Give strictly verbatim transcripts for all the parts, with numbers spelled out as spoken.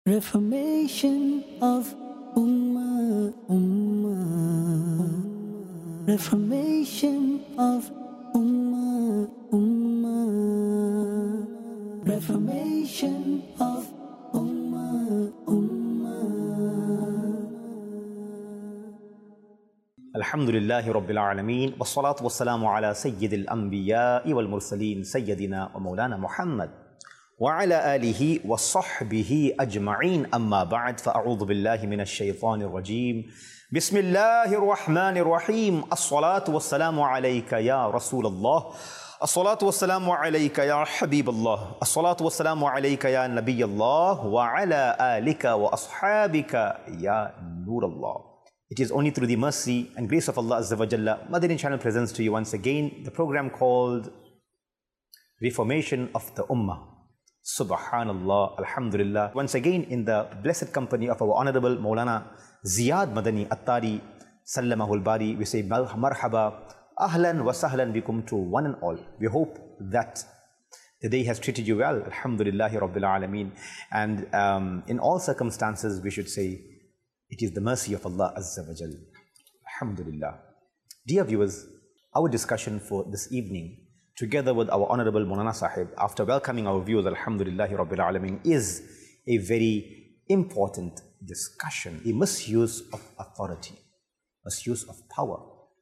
Reformation of Ummah, Ummah. Reformation of Ummah, Ummah. Reformation of Ummah, Ummah. Alhamdulillahi Rabbil Alameen. Wassalatu wassalamu ala Sayyidil Anbiya'i wal Mursaleen Sayyidina wa Mawlana Muhammad wa ala alihi wa sahbihi ajma'een, amma ba'd, fa'a'udhu billahi minash shaytanir rajeem. Bismillahir Rahmanir Rahim. As-salatu wassalamu alayka ya Rasulallah. As-salatu wassalamu alayka ya Habiballah. As-salatu wassalamu alayka ya Nabiyallah wa ala alika wa ashabika ya Nurallah. It is only through the mercy and grace of Allah Azza wa Jalla, Madani Channel presents to you once again the program called Reformation of the Ummah. Subhanallah, Alhamdulillah. Once again in the blessed company of our Honorable Maulana Ziyad Madani Attari Sallamahul Bari, we say marhaba, ahlan wa sahlan bikum to one and all. We hope that the day has treated you well, Alhamdulillahi Rabbil Alameen. And um, in all circumstances we should say, it is the mercy of Allah Azza wa Jal. Alhamdulillah. Dear viewers, our discussion for this evening, together with our Honorable Maulana Sahib, after welcoming our viewers, Alhamdulillahi Rabbil Alameen, is a very important discussion. A misuse of authority, misuse of power.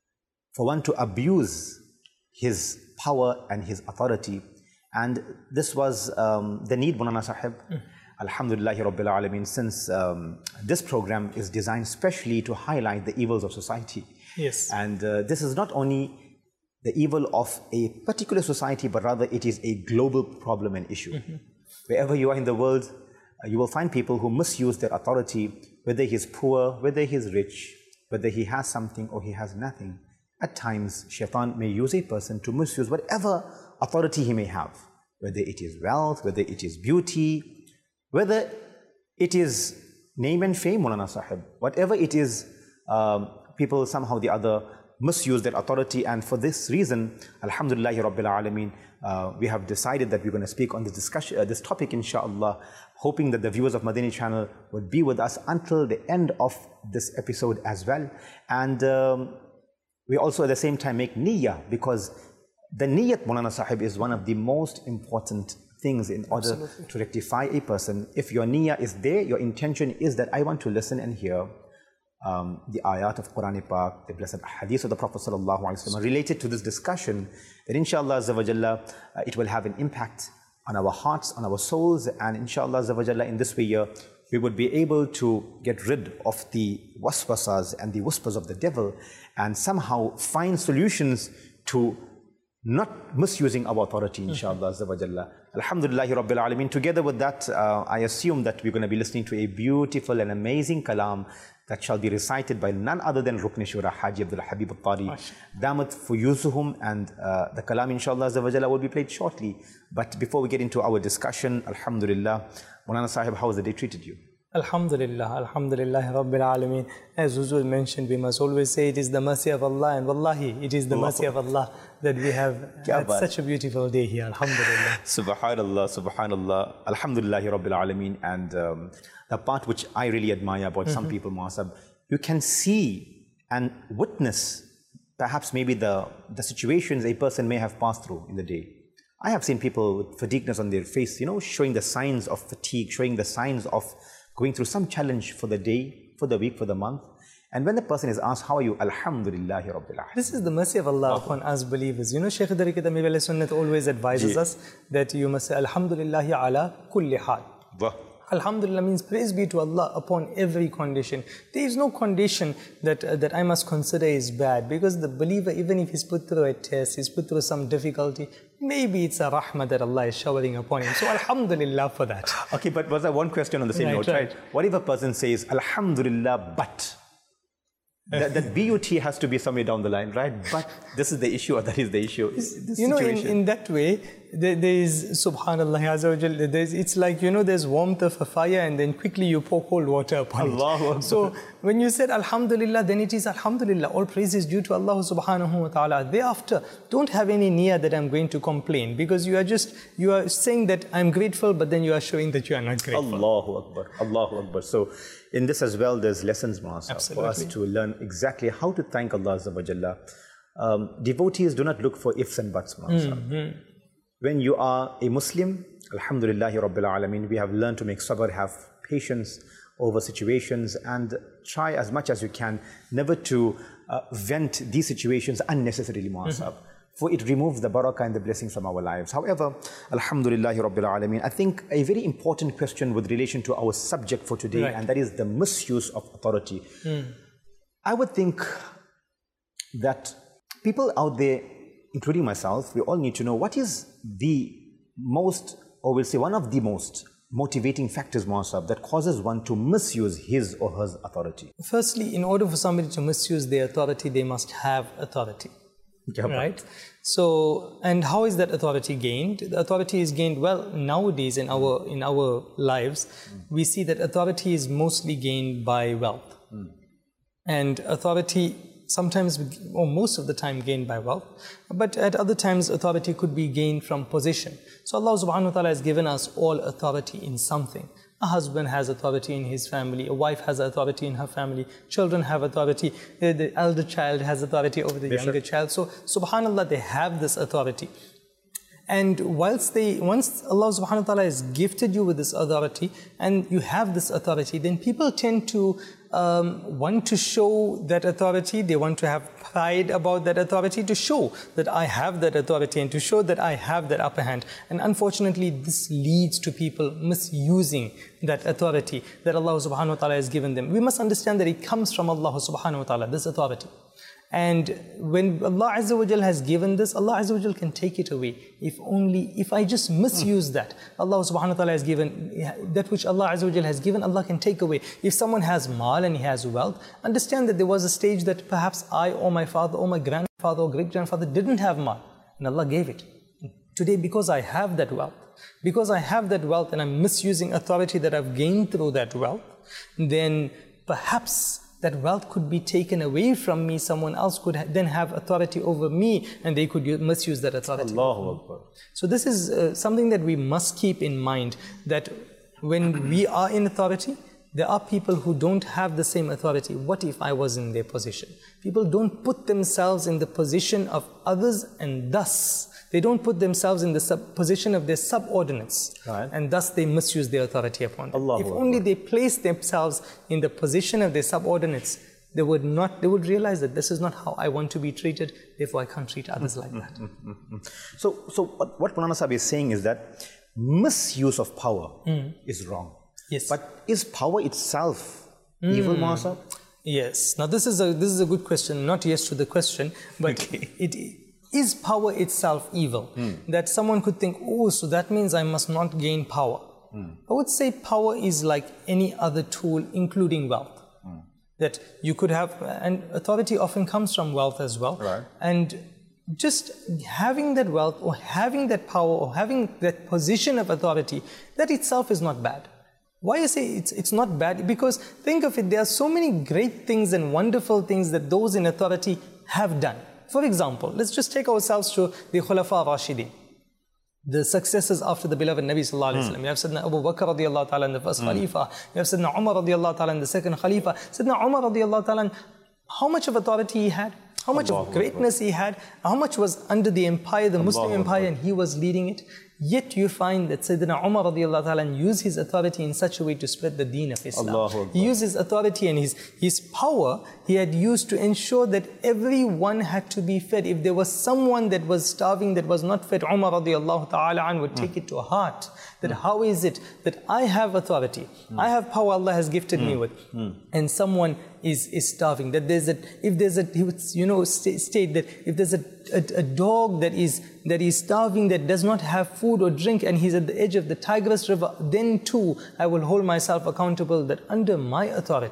For one to abuse his power and his authority. And this was um, the need, Maulana Sahib. Mm. Alhamdulillahi Rabbil Alameen, since um, this program is designed specially to highlight the evils of society. Yes. And uh, this is not only the evil of a particular society, but rather it is a global problem and issue. Mm-hmm. Wherever you are in the world, uh, you will find people who misuse their authority, whether he is poor, whether he is rich, whether he has something or he has nothing. At times, Shaitan may use a person to misuse whatever authority he may have, whether it is wealth, whether it is beauty, whether it is name and fame, Maulana Sahib, whatever it is, um, people somehow or the other misuse their authority. And for this reason, Alhamdulillahi Rabbil Alameen, uh, we have decided that we're going to speak on this discussion, uh, this topic, inshallah, hoping that the viewers of Madani Channel would be with us until the end of this episode as well. And um, we also at the same time make niyyah, because the niyyat, Maulana Sahib, is one of the most important things in order Absolutely. To rectify a person. If your niyyah is there, your intention is that I want to listen and hear um, the ayat of Quran Pak, the blessed hadith of the Prophet Sallallahu Alaihi Wasallam related to this discussion, that inshallah Azza wa Jalla, uh, it will have an impact on our hearts, on our souls, and inshallah Azza wa Jalla, in this way uh, we would be able to get rid of the waswasas and the whispers of the devil, and somehow find solutions to not misusing our authority, inshallah Azza wa Jalla. Alhamdulillahi Rabbil Alameen. Together with that, uh, I assume that we're going to be listening to a beautiful and amazing kalam that shall be recited by none other than Rukn Shura Haji Abdul Habib Attari Damat Fuyuzuhum, and uh, the kalam, inshallah Azza wa Jalla, will be played shortly. But before we get into our discussion, Alhamdulillah, Maulana Sahib, how has the day treated you? Alhamdulillah, Alhamdulillah Rabbil Alameen. As Huzur mentioned, we must always say it is the mercy of Allah, and wallahi, it is the Allah. mercy of Allah that we have had such a beautiful day here, Alhamdulillah. Subhanallah, Subhanallah, Alhamdulillahi Rabbil Alameen. And um, the part which I really admire about mm-hmm. some people, Muasab, you can see and witness perhaps maybe the, the situations a person may have passed through in the day. I have seen people with fatigueness on their face, you know, showing the signs of fatigue, showing the signs of going through some challenge for the day, for the week, for the month. And when the person is asked, how are you? Alhamdulillahi Rabbil Alamin. This is the mercy of Allah upon us believers. You know, Shaykh Tariqat Amir alayhi Sunnat always advises us that you must say, Alhamdulillahi ala kulli hal. Alhamdulillah means praise be to Allah upon every condition. There is no condition that, uh, that I must consider is bad, because the believer, even if he's put through a test, he's put through some difficulty, maybe it's a rahmah that Allah is showering upon him. So Alhamdulillah for that. Okay, but was there one question on the same right, note, right? right? What if a person says, Alhamdulillah, but? that, that B U T has to be somewhere down the line, right? But this is the issue, or that is the issue. This you know, in, situation. in that way, there, there is, subhanallah, Azza wa Jal, there's, it's like, you know, there's warmth of a fire and then quickly you pour cold water upon Allahu it. Akbar. So when you said Alhamdulillah, then it is Alhamdulillah. All praise is due to Allah subhanahu wa ta'ala. Thereafter, don't have any niyyah that I'm going to complain, because you are just, you are saying that I'm grateful, but then you are showing that you are not grateful. Allahu Akbar, Allahu Akbar. So in this as well, there's lessons, Master, for us to learn exactly how to thank Allah Azza wa Jalla. Um, devotees do not look for ifs and buts, Master. Mm-hmm. When you are a Muslim, Alhamdulillahi Rabbil Alameen, we have learned to make sabr, have patience over situations, and try as much as you can never to uh, vent these situations unnecessarily, Master. Mm-hmm. For it removes the barakah and the blessings from our lives. However, Alhamdulillahi Rabbil Alameen, I think a very important question with relation to our subject for today, right, and that is the misuse of authority. Mm. I would think that people out there, including myself, we all need to know what is the most, or we'll say one of the most motivating factors, Muasab, that causes one to misuse his or her authority. Firstly, in order for somebody to misuse their authority, they must have authority. Yeah, right? So, and how is that authority gained? The authority is gained, well, nowadays in our in our lives, mm. we see that authority is mostly gained by wealth. Mm. And authority sometimes, or most of the time, gained by wealth. But at other times, authority could be gained from position. So Allah subhanahu wa ta'ala has given us all authority in something. A husband has authority in his family, a wife has authority in her family, children have authority, the elder child has authority over the yes, younger sir. child. So subhanallah, they have this authority. And whilst they, once Allah subhanahu wa ta'ala has gifted you with this authority and you have this authority, then people tend to um, want to show that authority, they want to have pride about that authority, to show that I have that authority and to show that I have that upper hand. And unfortunately, this leads to people misusing that authority that Allah subhanahu wa ta'ala has given them. We must understand that it comes from Allah subhanahu wa ta'ala, this authority. And when Allah Azza wa Jal has given this, Allah Azza wa Jal can take it away. If only, if I just misuse mm. that, Allah subhanahu wa ta'ala has given, that which Allah Azza wa Jal has given, Allah can take away. If someone has mal and he has wealth, understand that there was a stage that perhaps I or my father or my grandfather or great-grandfather didn't have mal, and Allah gave it. Today, because I have that wealth, because I have that wealth and I'm misusing authority that I've gained through that wealth, then perhaps that wealth could be taken away from me. Someone else could ha then have authority over me, and they could misuse that authority. Allahu Akbar. So this is uh, something that we must keep in mind, that when we are in authority, there are people who don't have the same authority. What if I was in their position? People don't put themselves in the position of others, and thus they don't put themselves in the sub position of their subordinates, right, and thus they misuse their authority upon them. Allahu if Akbar. Only they place themselves in the position of their subordinates, they would not, they would realize that this is not how I want to be treated, therefore I can't treat others like that. So, so what, what Maulana Sahib is saying is that misuse of power mm. is wrong. Yes. But is power itself mm. evil, Maulana Sahib? Yes. Now this is a this is a good question. Not yes to the question, but okay. it. Is power itself evil? Mm. That someone could think, oh, so that means I must not gain power. Mm. I would say power is like any other tool, including wealth. Mm. That you could have, and authority often comes from wealth as well. Right. And just having that wealth or having that power or having that position of authority, that itself is not bad. Why I say it's, it's not bad? Because think of it, there are so many great things and wonderful things that those in authority have done. For example, let's just take ourselves to the Khulafa Rashidin, the successors after the beloved Nabi Sallallahu Alaihi Wasallam. Mm. You have Sayyidina Abu Bakr radiallahu ta'ala in the first mm. Khalifa. You have Sayyidina Umar radiallahu ta'ala in the second Khalifa. Sayyidina Umar radiallahu ta'ala, how much of authority he had? How much Allah of greatness Allah. he had? How much was under the empire, the Muslim Allah empire, Allah. and he was leading it? Yet you find that Sayyidina Umar radiallahu ta'ala used his authority in such a way to spread the deen of Islam. Allah he used his authority and his, his power he had used to ensure that everyone had to be fed. If there was someone that was starving, that was not fed, Umar radiallahu ta'ala an would mm. take it to heart. That mm. how is it that I have authority, mm. I have power Allah has gifted mm. me with, mm. and someone is, is starving. That there's a, if there's a, he would, you know, st state that if there's a, a, a dog that is, that is starving, that does not have food or drink, and he's at the edge of the Tigris River, then too I will hold myself accountable that under my authority,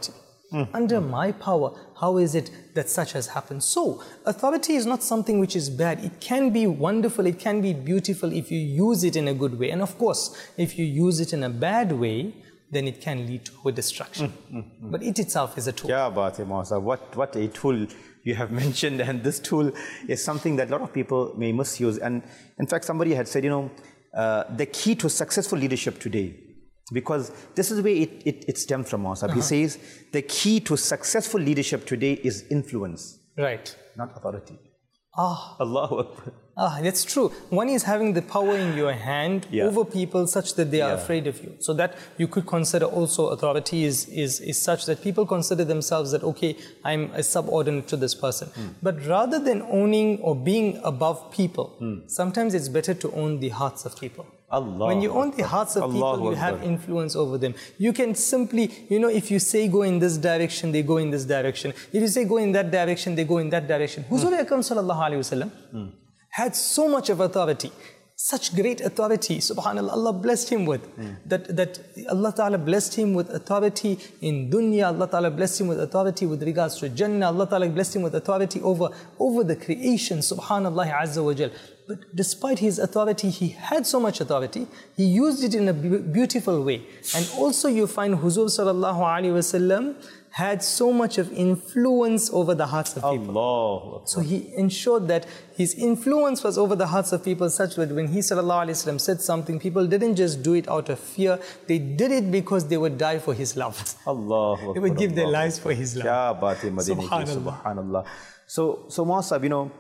Mm. Under my power, how is it that such has happened? So, authority is not something which is bad. It can be wonderful, it can be beautiful if you use it in a good way. And of course, if you use it in a bad way, then it can lead to destruction. Mm, mm, mm. But it itself is a tool. Yeah, but what, what a tool you have mentioned. And this tool is something that a lot of people may misuse. And in fact, somebody had said, you know, uh, the key to successful leadership today, because this is where it, it, it stems from, Mausab. Uh-huh. He says, the key to successful leadership today is influence. Right. Not authority. Ah. Allahu Akbar. Ah, that's true. One is having the power in your hand yeah. over people such that they are yeah. afraid of you. So that you could consider also authority is, is, is such that people consider themselves that, okay, I'm a subordinate to this person. Mm. But rather than owning or being above people, mm. sometimes it's better to own the hearts of people. Allah. When you own the hearts of Allah people, you Akbar. have influence over them. You can simply, you know, if you say go in this direction, they go in this direction. If you say go in that direction, they go in that direction. Mm. Huzur Akram sallallahu alayhi wa sallam mm. had so much of authority, such great authority, subhanAllah, Allah blessed him with. Mm. That, that Allah Ta'ala blessed him with authority in dunya, Allah Ta'ala blessed him with authority with regards to Jannah, Allah Ta'ala blessed him with authority over, over the creation, subhanAllah Azza wa Jal. But despite his authority, he had so much authority, he used it in a beautiful way. And also you find Huzur sallallahu alayhi wa sallam had so much of influence over the hearts of people. Allah. So he ensured that his influence was over the hearts of people such that when he sallallahu alayhi wa sallam said something, people didn't just do it out of fear, they did it because they would die for his love. Allah. They would give their lives for his love. Subhanallah. Subhanallah. So, so Mausab, you know,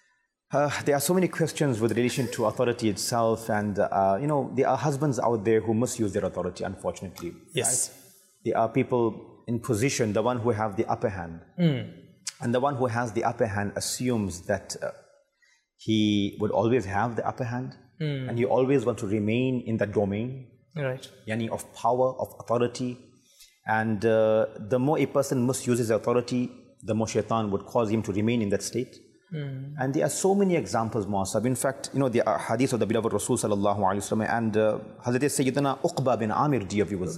Uh, there are so many questions with relation to authority itself, and uh, you know, there are husbands out there who misuse their authority, unfortunately. Yes. Right? There are people in position, the one who have the upper hand. Mm. And the one who has the upper hand assumes that uh, he would always have the upper hand, mm. and you always want to remain in that domain. Right. Yani of power, of authority. And uh, the more a person misuses authority, the more shaitan would cause him to remain in that state. Mm. And there are so many examples, Mausab. In fact, you know, the uh, hadith of the beloved Rasul sallallahu alayhi wa sallam, and uh, Hazrat Sayyidina Uqba bin Amir ji of yours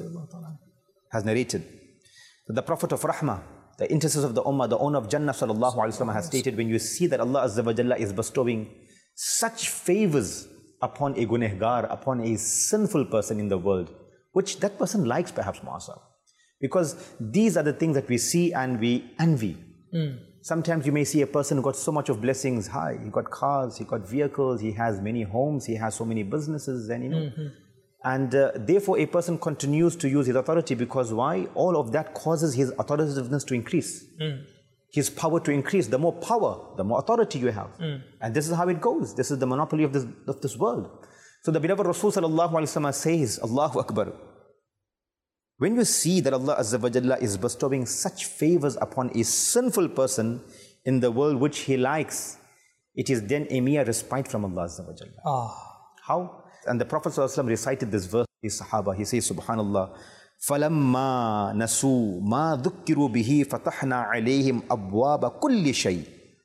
has narrated that the Prophet of Rahmah, the intercessor of the Ummah, the owner of Jannah sallallahu alayhi wa sallam, has stated, when you see that Allah Azza wa Jalla is bestowing such favors upon a gunehgar, upon a sinful person in the world, which that person likes perhaps, Mausab. Because these are the things that we see and we envy. Mm. Sometimes you may see a person who got so much of blessings. Hi, he got cars, he got vehicles, he has many homes, he has so many businesses, and you know. Mm-hmm. And uh, therefore, a person continues to use his authority because why? All of that causes his authoritativeness to increase. Mm. His power to increase. The more power, the more authority you have. Mm. And this is how it goes. This is the monopoly of this, of this world. So the beloved Rasul sallallahu alayhi wa sallam says, Allahu Akbar. When you see that Allah Azza wa Jalla is bestowing such favors upon a sinful person in the world which he likes, it is then a mere respite from Allah Azza wa Jalla. Ah. How? And the Prophet sallallahu alaihi wasallam recited this verse, his Sahaba, he says, Subhanallah, فَلَمَّا نَسُوا مَا ذُكِّرُوا بِهِ فَتَحْنَا عَلَيْهِمْ أَبْوَابَ كُلِّ شَيْءٍ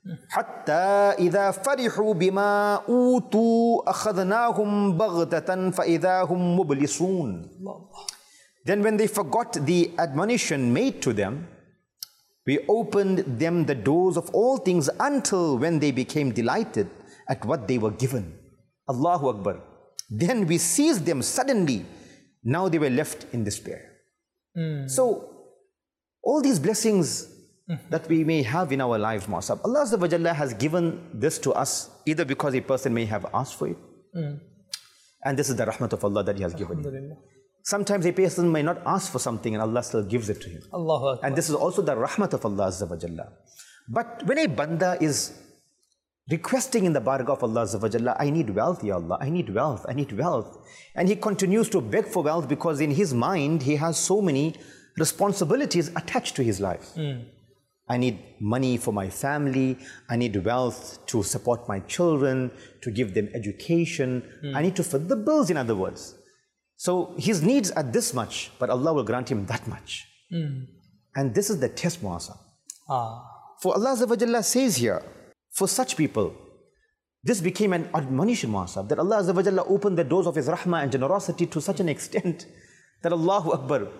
حَتَّى إِذَا فَرِحُوا بِمَا أُوتُوا أَخَذْنَاهُمْ بَغْتَةً فَإِذَا هُمْ مُبْلِسُونَ. Then when they forgot the admonition made to them, we opened them the doors of all things until when they became delighted at what they were given. Allahu Akbar. Then we seized them suddenly. Now they were left in despair. Mm. So, all these blessings mm-hmm. that we may have in our lives, Mausab, Allah Azza wa Jalla has given this to us either because a person may have asked for it, mm. and this is the rahmat of Allah that He has given him. Sometimes a person may not ask for something and Allah still gives it to him. Allahu Akbar. And this is also the rahmat of Allah Azza wa Jalla. But when a banda is requesting in the barakah of Allah Azza wa Jalla, I need wealth, Ya Allah, I need wealth, I need wealth. And he continues to beg for wealth because in his mind, he has so many responsibilities attached to his life. Mm. I need money for my family, I need wealth to support my children, to give them education, mm. I need to fill the bills, in other words. So his needs are this much, but Allah will grant him that much. Mm. And this is the test, Muasa. Ah. For Allah Azza wa Jalla says here, for such people, this became an admonition, Muasa, that Allah Azza wa Jalla opened the doors of His rahmah and generosity to such an extent that Allahu Akbar,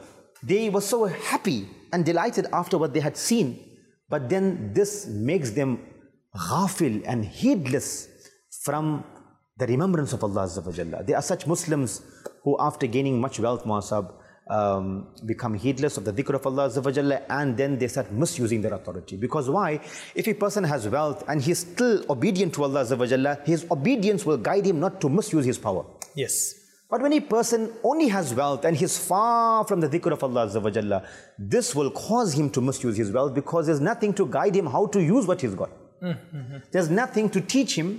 They were so happy and delighted after what they had seen, but then this makes them ghafil and heedless from the remembrance of Allah Azza wa Jalla. There are such Muslims who, after gaining much wealth, Muasab, um, become heedless of the dhikr of Allah Azza wa Jalla, and then they start misusing their authority. Because why? If a person has wealth and he is still obedient to Allah Azza wa Jalla, his obedience will guide him not to misuse his power. Yes. But when a person only has wealth and he is far from the dhikr of Allah Azza wa Jalla, this will cause him to misuse his wealth, because there's nothing to guide him how to use what he's got. Mm-hmm. There's nothing to teach him,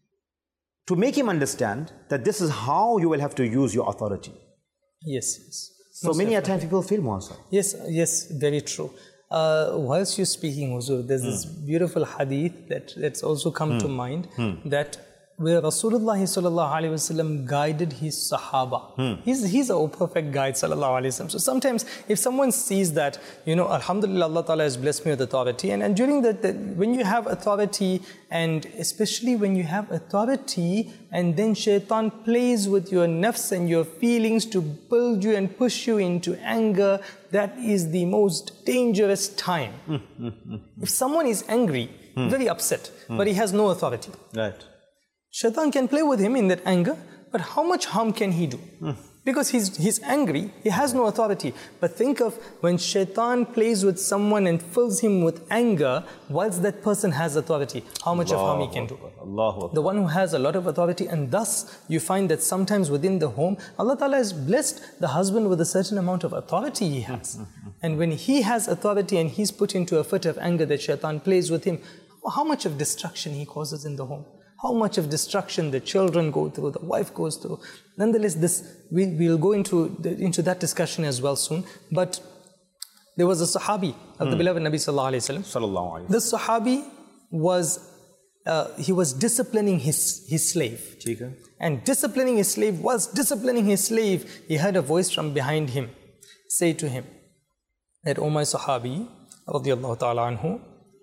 to make him understand that this is how you will have to use your authority. Yes, yes. So Most many a definitely. time people feel Muasab. Yes, yes, very true. Uh, whilst you're speaking, Huzur, there's mm. this beautiful hadith that, that's also come mm. to mind, mm. that where Rasulullah sallallahu alaihi wasallam guided his Sahaba. Hmm. He's, he's a perfect guide, sallallahu alaihi wasallam. So sometimes if someone sees that, you know, Alhamdulillah, Allah Ta'ala has blessed me with authority, and, and during that, that, when you have authority, and especially when you have authority, and then shaitan plays with your nafs and your feelings to build you and push you into anger, that is the most dangerous time. Hmm. Hmm. Hmm. If someone is angry, hmm. very upset, hmm. but he has no authority. Right. Shaitan can play with him in that anger, but how much harm can he do? Mm. Because he's, he's angry, he has no authority. But think of when shaitan plays with someone and fills him with anger, whilst that person has authority, how much Allahu of harm he can do. Allahu the one who has a lot of authority, and thus you find that sometimes within the home, Allah Ta'ala has blessed the husband with a certain amount of authority he has. And when he has authority and he's put into a fit of anger that shaitan plays with him, how much of destruction he causes in the home. How much of destruction the children go through, the wife goes through. Nonetheless, this we, we'll go into, the, into that discussion as well soon. But there was a Sahabi of mm. the beloved Nabi Sallallahu Alaihi Wasallam. This Sahabi was, uh, he was disciplining his, his slave. Chika. And disciplining his slave, whilst disciplining his slave, he heard a voice from behind him say to him that, "O my Sahabi, radiyallahu ta'ala anhu,"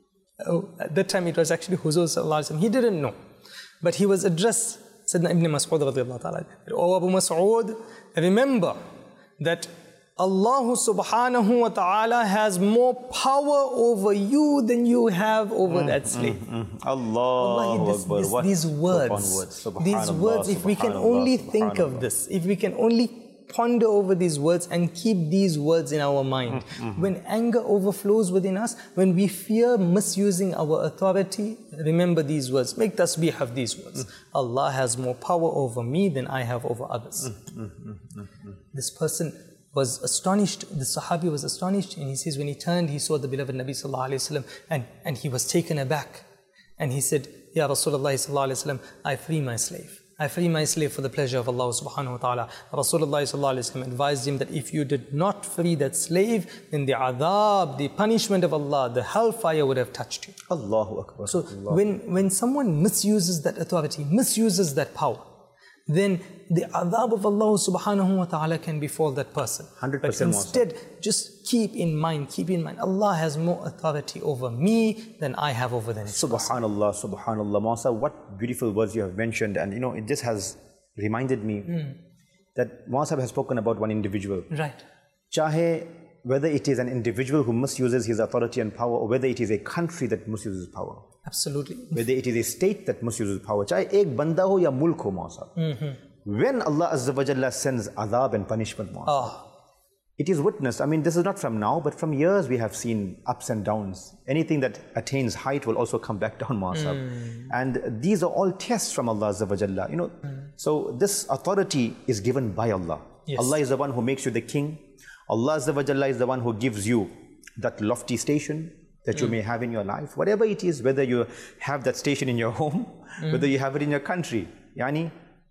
oh, at that time it was actually Huzur Sallallahu Alaihi Wasallam, he didn't know. But he was addressed, Sayyidina Ibn Mas'ud radiyallahu ta'ala, "O Abu Mas'ud, remember that Allah subhanahu wa ta'ala has more power over you than you have over mm, that slave." Mm, mm. Allahu this, Akbar. This, these words, words. these words, if we can only think of this, if we can only ponder over these words and keep these words in our mind. Mm-hmm. When anger overflows within us, when we fear misusing our authority, remember these words. Make tasbih of these words. Mm-hmm. Allah has more power over me than I have over others. Mm-hmm. Mm-hmm. This person was astonished, the Sahabi was astonished, and he says when he turned, he saw the beloved Nabi Sallallahu Alaihi Wasallam, and, and he was taken aback. And he said, "Ya Rasulullah Sallallahu Alaihi Wasallam, I free my slave. I free my slave for the pleasure of Allah subhanahu wa ta'ala." Rasulullah sallallahu alayhi wa sallam advised him that if you did not free that slave, then the adhab, the punishment of Allah, the hellfire would have touched you. Allahu Akbar. So Allah. when, when someone misuses that authority, misuses that power, then the adhab of Allah subhanahu wa ta'ala can befall that person. one hundred percent. But instead, just keep in mind, keep in mind, Allah has more authority over me than I have over the next person. Subhanallah, subhanallah. Masa, what beautiful words you have mentioned. And you know, it just has reminded me mm. that Muasab has spoken about one individual. Right. Chahe, whether it is an individual who misuses his authority and power, or whether it is a country that misuses power. Absolutely. Whether it is a state that misuses power. Chahe ek banda ho ya mulk ho, Muasab. Mm-hmm. When Allah Azza wa Jalla sends adhab and punishment, Muasab, oh. it is witnessed. I mean, this is not from now, but from years we have seen ups and downs. Anything that attains height will also come back down, Muasab. Mm. And these are all tests from Allah Azza wa Jalla. You know, mm. so this authority is given by Allah. Yes. Allah is the one who makes you the king. Allah Azza wa Jalla is the one who gives you that lofty station that you mm. may have in your life. Whatever it is, whether you have that station in your home, mm. whether you have it in your country. Yani,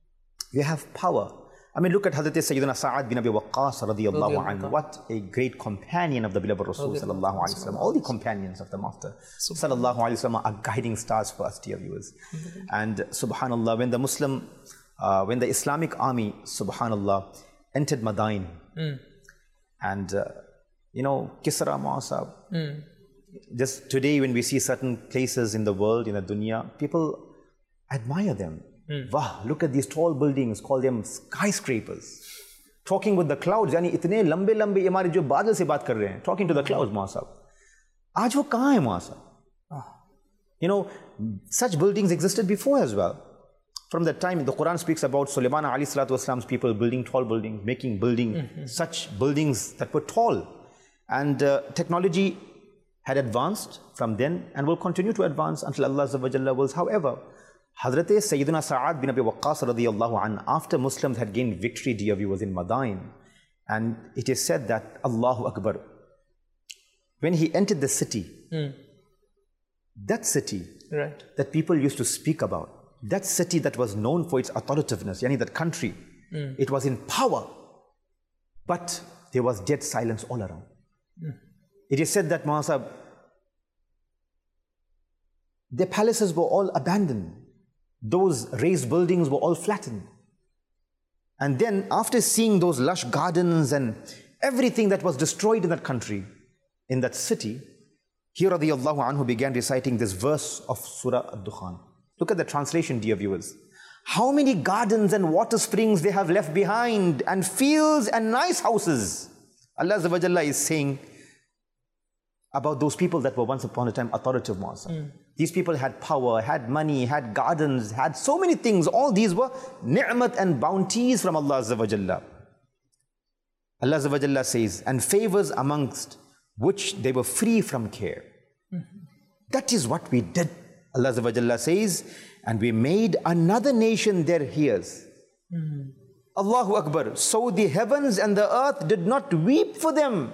you have power. I mean, look at Hazrat Sayyidina Sa'ad bin Abi Waqqas radiyallahu anhu. What a great companion of the beloved Rasul sallallahu alayhi wa sallam. All the companions of the Master sallallahu alayhi wa sallam are guiding stars for us, dear viewers. And subhanallah, when the Muslim, uh, when the Islamic army, subhanallah, entered Madain, mm. and uh, you know, Kisra Muasab, mm. just today when we see certain places in the world, in the dunya, people admire them. Mm. Wow, look at these tall buildings, call them skyscrapers. Talking with the clouds, यानी इतने लंबे लंबे हमारे जो बादल से बात कर रहे हैं, talking to the clouds, मौला साहब. आज वो कहाँ है मौला साहब? You know, such buildings existed before as well. From that time, the Quran speaks about Sulaiman alayhi salatu wasalam's people building tall buildings, making building mm-hmm. such buildings that were tall. And uh, technology had advanced from then and will continue to advance until Allah Azza wa Jalla wills. However, Hazrat Sayyidina Sa'ad bin Abi Waqqas radiyallahu an, after Muslims had gained victory, dear viewers, in Madain, and it is said that Allahu Akbar, when he entered the city, mm. that city right. that people used to speak about, that city that was known for its authoritativeness, yani that country, mm. it was in power, but there was dead silence all around. Mm. It is said that Mahasab, their palaces were all abandoned. Those raised buildings were all flattened. And then after seeing those lush gardens and everything that was destroyed in that country, in that city, here radiyallahu anhu began reciting this verse of Surah Ad-Dukhan. Look at the translation, dear viewers. How many gardens and water springs they have left behind, and fields and nice houses. Allah Azza wa Jalla is saying about those people that were once upon a time authoritative. Mm. These people had power, had money, had gardens, had so many things. All these were ni'mat and bounties from Allah Azza wa Jalla. Allah Azza wa Jalla says, and favors amongst which they were free from care. Mm-hmm. That is what we did. Allah Azza wa Jalla says, and we made another nation their heirs. Mm-hmm. Allahu Akbar. So the heavens and the earth did not weep for them.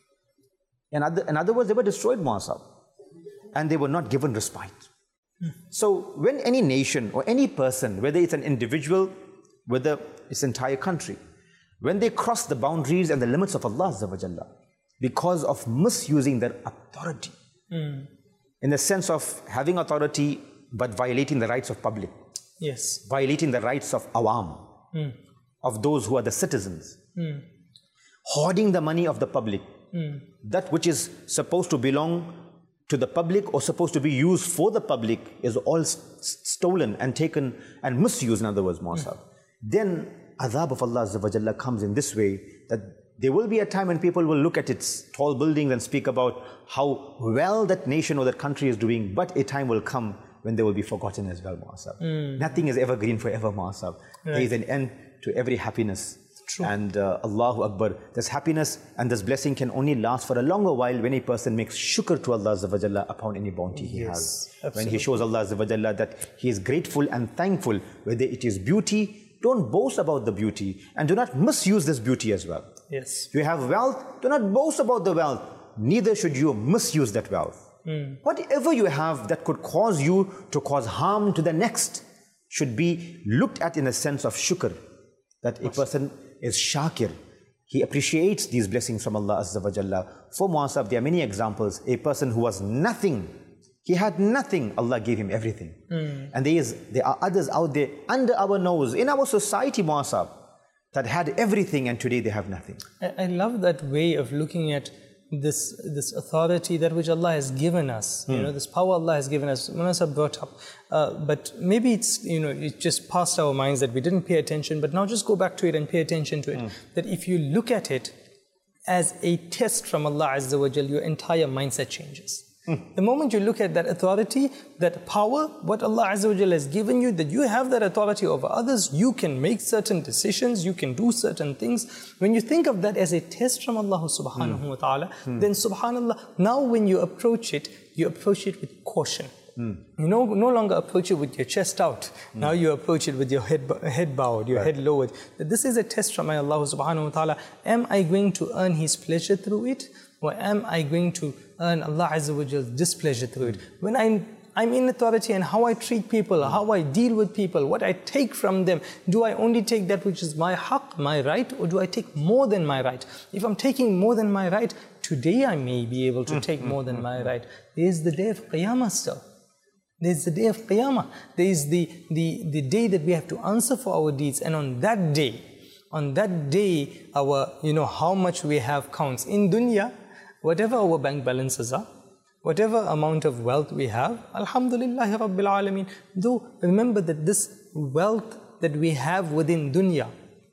In other, in other words, they were destroyed, Muasab, and they were not given respite. Mm. So when any nation or any person, whether it's an individual, whether it's an entire country, when they cross the boundaries and the limits of Allah Azza wa Jalla, because of misusing their authority, mm. in the sense of having authority but violating the rights of public, yes, violating the rights of awam, mm. of those who are the citizens, mm. hoarding the money of the public, mm. that which is supposed to belong to the public or supposed to be used for the public is all stolen and taken and misused, in other words, Muasab. Mm. Then azab of Allah Azza wa Jalla comes in this way, that there will be a time when people will look at its tall buildings and speak about how well that nation or that country is doing, but a time will come when they will be forgotten as well, Muasab. Mm. Nothing is evergreen forever, Muasab. Right. There is an end to every happiness. True. And uh, Allahu Akbar, this happiness and this blessing can only last for a longer while when a person makes shukr to Allah Azza wa Jalla upon any bounty he yes, has. Absolutely. When he shows Allah Azza wa Jalla that he is grateful and thankful, whether it is beauty, don't boast about the beauty and do not misuse this beauty as well. Yes. If you have wealth, do not boast about the wealth, neither should you misuse that wealth. Mm. Whatever you have that could cause you to cause harm to the next should be looked at in a sense of shukr, that a person is shakir. He appreciates these blessings from Allah Azza wa Jalla. For Muasab, there are many examples. A person who was nothing, he had nothing, Allah gave him everything. Mm. And there is, there are others out there under our nose, in our society, Muasab, that had everything and today they have nothing. I, I love that way of looking at this this authority that which Allah has given us, mm. you know, this power Allah has given us. Munasab brought up, uh, but maybe it's, you know, it just passed our minds that we didn't pay attention, but now just go back to it and pay attention to it. Mm. That if you look at it as a test from Allah Azza wa Jal, your entire mindset changes. Mm. The moment you look at that authority, that power, what Allah Azza wa Jal has given you, that you have that authority over others, you can make certain decisions, you can do certain things. When you think of that as a test from Allah subhanahu mm. wa ta'ala, mm. then subhanallah, now when you approach it, you approach it with caution. Mm. You know, no longer approach it with your chest out. Mm. Now you approach it with your head, head bowed, your right. head lowered. This is a test from Allah subhanahu wa ta'ala. Am I going to earn His pleasure through it? Or am I going to earn Allah Azza wa Jal's displeasure through it? When I'm, I'm in authority and how I treat people, how I deal with people, what I take from them, do I only take that which is my haqq, my right, or do I take more than my right? If I'm taking more than my right, today I may be able to take more than my right. There is the day of Qiyamah still. There is the day of Qiyamah. There is the, the, the day that we have to answer for our deeds, and on that day, on that day, our, you know, how much we have counts. In dunya, whatever our bank balances are, whatever amount of wealth we have, alhamdulillah rabbil alameen. Though remember that this wealth that we have within dunya,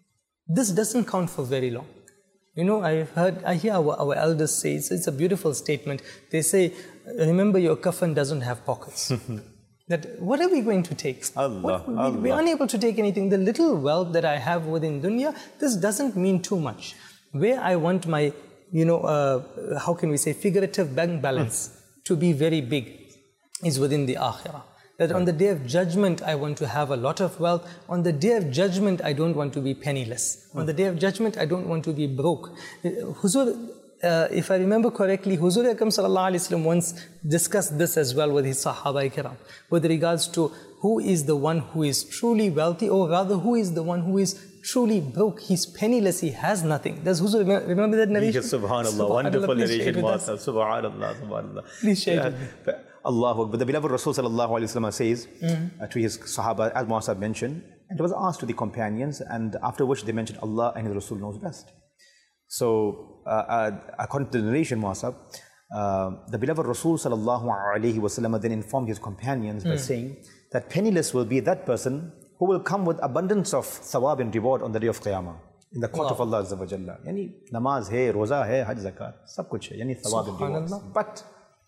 this doesn't count for very long. You know, I've heard, I hear our, our elders say, it's, it's a beautiful statement. They say, remember your kafan doesn't have pockets. That what are we going to take? Allah, what, we, Allah. We're unable to take anything. The little wealth that I have within dunya, this doesn't mean too much. Where I want my, you know, uh, how can we say, figurative bank balance mm. to be very big is within the akhirah. That on the day of judgment, I want to have a lot of wealth. On the day of judgment, I don't want to be penniless. Mm. On the day of judgment, I don't want to be broke. Huzur, uh, if I remember correctly, Huzur Akram Sallallahu Alaihi Wasallam once discussed this as well with his Sahaba Ikram, with regards to who is the one who is truly wealthy, or rather who is the one who is truly broke. He's penniless, he has nothing. Does Huzur remember that narration? Yes, subhanallah, subhanallah, wonderful narration. Subhanallah, subhanallah. Please share it. Yeah. Allahu Akbar. The beloved Rasul Sallallahu Alaihi Wasallam says mm-hmm. uh, to his Sahaba, as Muasab mentioned, and it was asked to the companions, and after which they mentioned Allah and His Rasul knows best. So, uh, uh, according to the narration, Muasab, uh, the beloved Rasul Sallallahu Alaihi Wasallam then informed his companions mm. by saying that penniless will be that person who will come with abundance of thawab and reward on the day of Qiyamah, in the court wow. of Allah Azza wa Jalla. Yani namaz hai, roza hai, hajj zakat, sab kuch hai, yani thawab and rewards. But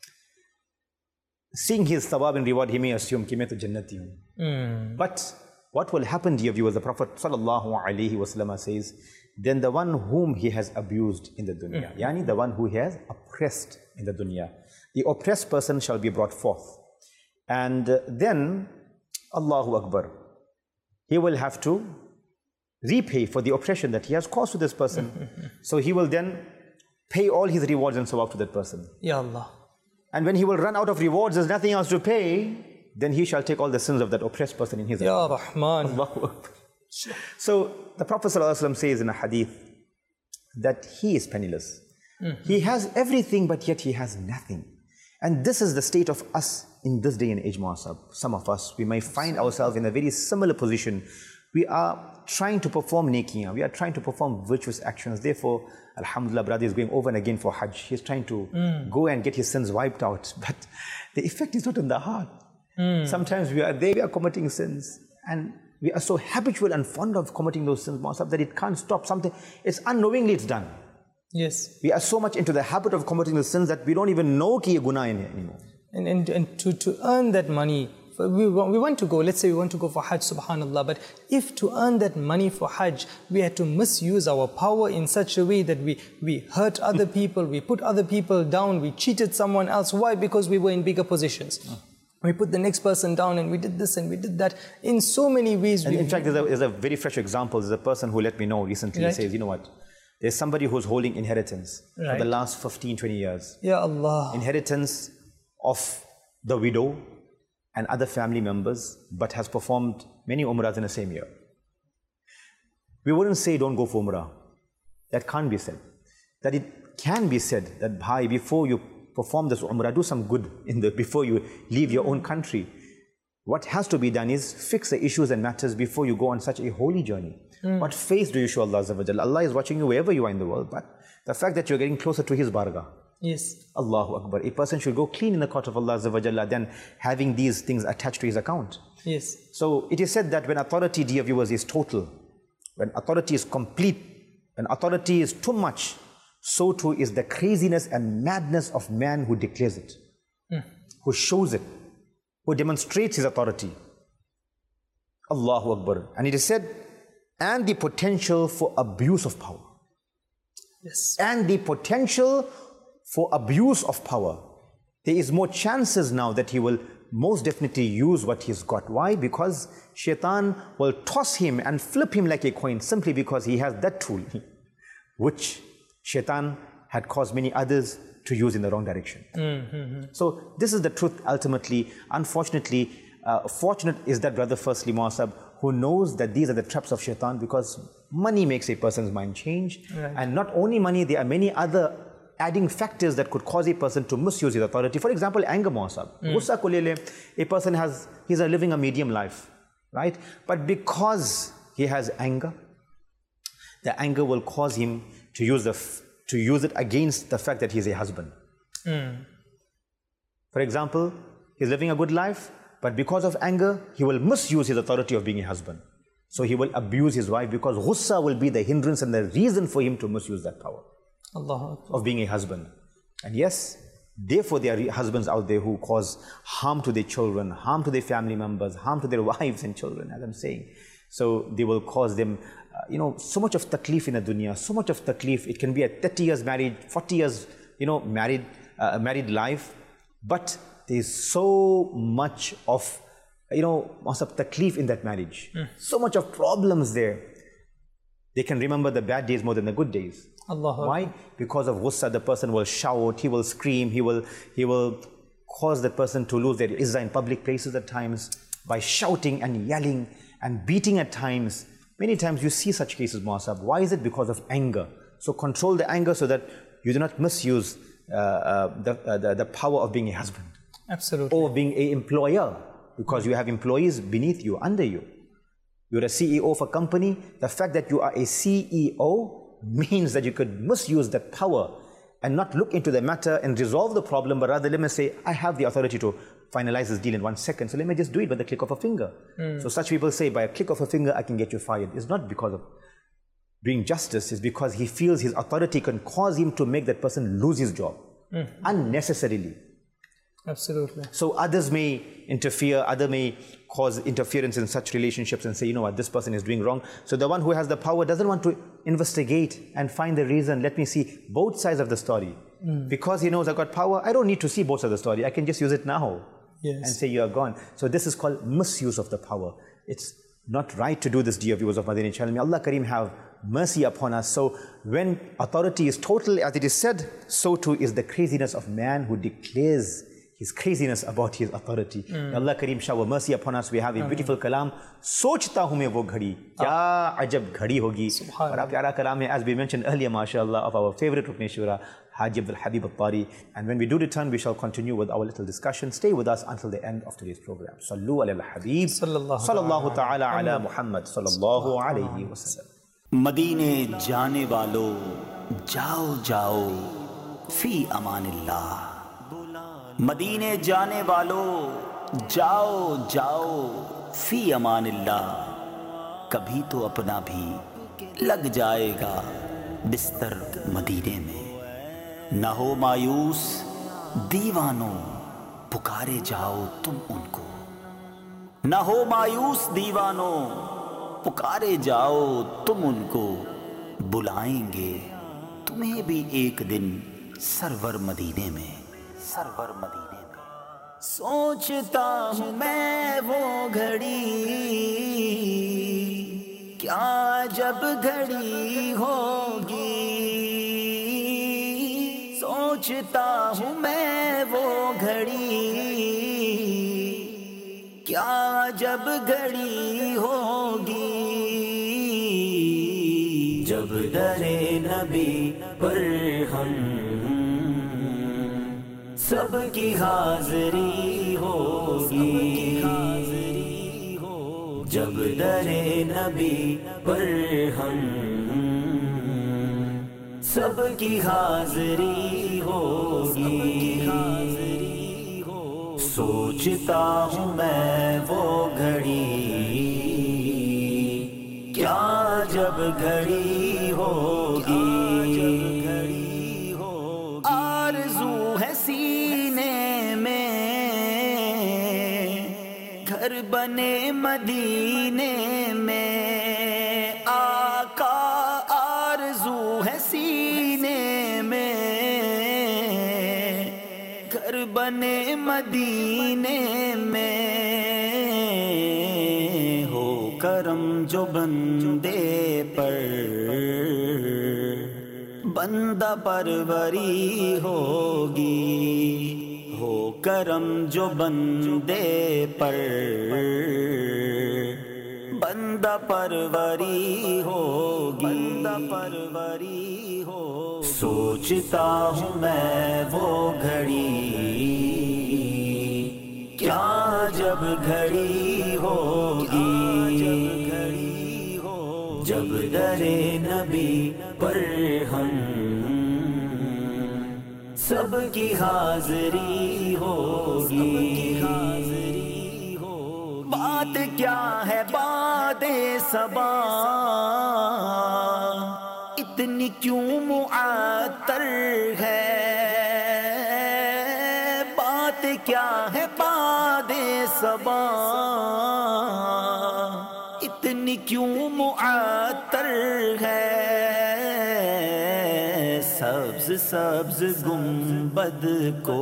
seeing his thawab and reward, he may assume ki main to jannati hu. Mm. But what will happen, dear viewers, the Prophet Sallallahu Alaihi Wasallam says, then the one whom he has abused in the dunya, mm. yani the one who he has oppressed in the dunya, the oppressed person shall be brought forth. And uh, then, Allahu Akbar, he will have to repay for the oppression that he has caused to this person. So he will then pay all his rewards and sawab to that person. Ya Allah. And when he will run out of rewards, there's nothing else to pay, then he shall take all the sins of that oppressed person in his Ya Rahman. Allahu Akbar. So the Prophet ﷺ says in a hadith that he is penniless. Mm-hmm. He has everything, but yet he has nothing. And this is the state of us in this day and age, Muasab. Some of us, we may find ourselves in a very similar position. We are trying to perform nekiyan, we are trying to perform virtuous actions. Therefore, Alhamdulillah, brother is going over and again for Hajj. He's trying to mm. go and get his sins wiped out. But the effect is not in the heart. Mm. Sometimes we are there, we are committing sins. And we are so habitual and fond of committing those sins, Muasab, that it can't stop. Something, it's unknowingly it's done. Yes. We are so much into the habit of committing the sins that we don't even know ki ye guna in here anymore. And, and, and to, to earn that money, we want, we want to go, let's say we want to go for Hajj, subhanallah, but if to earn that money for Hajj, we had to misuse our power in such a way that we, we hurt other people, we put other people down, we cheated someone else. Why? Because we were in bigger positions. Mm. We put the next person down and we did this and we did that. In so many ways. And in fact, there's a, there's a very fresh example. There's a person who let me know recently. Right. He says, you know what? There's somebody who's holding inheritance right. for the last fifteen, twenty years. Ya Allah. Inheritance of the widow and other family members, but has performed many umrahs in the same year. We wouldn't say don't go for umrah. That can't be said. That it can be said that, bhai, before you perform this umrah, do some good in the before you leave your own country. What has to be done is fix the issues and matters before you go on such a holy journey. Mm. What face do you show Allah Azza wa Jalla? Allah is watching you wherever you are in the world, but the fact that you're getting closer to His bargah. Yes. Allahu Akbar. A person should go clean in the court of Allah Azza wa Jalla than having these things attached to his account. Yes. So it is said that when authority, dear viewers, is total, when authority is complete, when authority is too much, so too is the craziness and madness of man who declares it, mm. who shows it, who demonstrates his authority. Allahu Akbar. And it is said, and the potential for abuse of power. Yes. And the potential for abuse of power. There is more chances now that he will most definitely use what he's got. Why? Because shaitan will toss him and flip him like a coin simply because he has that tool, which shaitan had caused many others to use in the wrong direction. Mm-hmm. So this is the truth ultimately. Unfortunately, uh, fortunate is that brother firstly, Muasab, who knows that these are the traps of shaitan, because money makes a person's mind change. Right. And not only money, there are many other adding factors that could cause a person to misuse his authority. For example, anger, Muasab. Gussa ko le le, a person has, he's living a medium life, right? But because he has anger, the anger will cause him to use the to use it against the fact that he's a husband. Mm. For example, he's living a good life, but because of anger, he will misuse his authority of being a husband. So he will abuse his wife because ghussa will be the hindrance and the reason for him to misuse that power Allah. of being a husband. And yes, therefore there are husbands out there who cause harm to their children, harm to their family members, harm to their wives and children, as I'm saying. So they will cause them, uh, you know, so much of taklif in the dunya, so much of taklif. It can be a thirty years married, forty years, you know, married, uh, married life. But there's so much of, you know, of taklif in that marriage. Mm. So much of problems there. They can remember the bad days more than the good days. Allah. Why? Because of ghussa, the person will shout, he will scream, he will, he will cause the person to lose their izzah in public places at times by shouting and yelling and beating at times. Many times you see such cases, Muasab. Why is it? Because of anger. So control the anger so that you do not misuse uh, uh, the, uh, the, the power of being a husband. Absolutely. Or being an employer, because you have employees beneath you, under you. You're a C E O of a company. The fact that you are a C E O means that you could misuse that power and not look into the matter and resolve the problem, but rather let me say, I have the authority to finalize this deal in one second, so let me just do it by the click of a finger. Mm. So such people say, by a click of a finger, I can get you fired. It's not because of doing justice, it's because he feels his authority can cause him to make that person lose his job mm. unnecessarily. Absolutely. So others may interfere, others may cause interference in such relationships and say, you know what, this person is doing wrong. So the one who has the power doesn't want to investigate and find the reason. Let me see both sides of the story. Mm. Because he knows I've got power, I don't need to see both sides of the story. I can just use it now yes. and say you are gone. So this is called misuse of the power. It's not right to do this, dear viewers of Madani channel. May Allah Kareem have mercy upon us. So when authority is total, as it is said, so too is the craziness of man who declares his craziness about his authority. Mm. Allah Kareem shower mercy upon us. We have a beautiful kalam. Sochta hu main wo ghadi, kya ajab ghadi hogi. Aur aap pyara kalam hai, as we mentioned earlier, mashallah, of our favorite Rukn Shura, Haji Abdul Habib Al-Tari. And when we do return, we shall continue with our little discussion. Stay with us until the end of today's program. Sallu ala al-Habib. Sallallahu ta'ala ala Muhammad. Sallallahu alayhi wa sallam. Madine jaane walo, jao jao, fi amanillah. مدینے جانے والو جاؤ جاؤ فی امان اللہ. کبھی تو اپنا بھی لگ جائے گا بستر مدینے میں. نہ ہو مایوس دیوانوں پکارے جاؤ تم ان کو. نہ ہو مایوس دیوانوں پکارے جاؤ تم ان کو. بلائیں گے تمہیں بھی ایک دن سرور مدینے میں. سرور مدینے میں. سوچتا ہوں میں وہ گھڑی کیا جب گھڑی ہوگی. سوچتا ہوں میں وہ گھڑی کیا جب گھڑی ہوگی. جب درے نبی پر ہم سب کی حاضری ہوگی. جب درے نبی پر ہم سب کی حاضری ہوگی. سوچتا ہوں میں وہ گھڑی کیا جب گھڑی ہوگی. آرزو ہے سینے میں گھر بنے مدینے میں. آقا آرزو ہے سینے میں گھر بنے مدینے میں. ہو کرم جو بندے پر بندہ پروری ہوگی. ہو کرم جو بندے پر بندہ پروری ہوگی. بندہ پروری ہو. سوچتا ہوں میں وہ گھڑی کیا جب گھڑی ہوگی. جب درے نبی پر ہم سب کی حاضری ہوگی. بات کیا ہے باد صبا اتنی کیوں معطر ہے، بات کیا ہے باد صبا اتنی کیوں معطر ہے، سبز سبز گنبد کو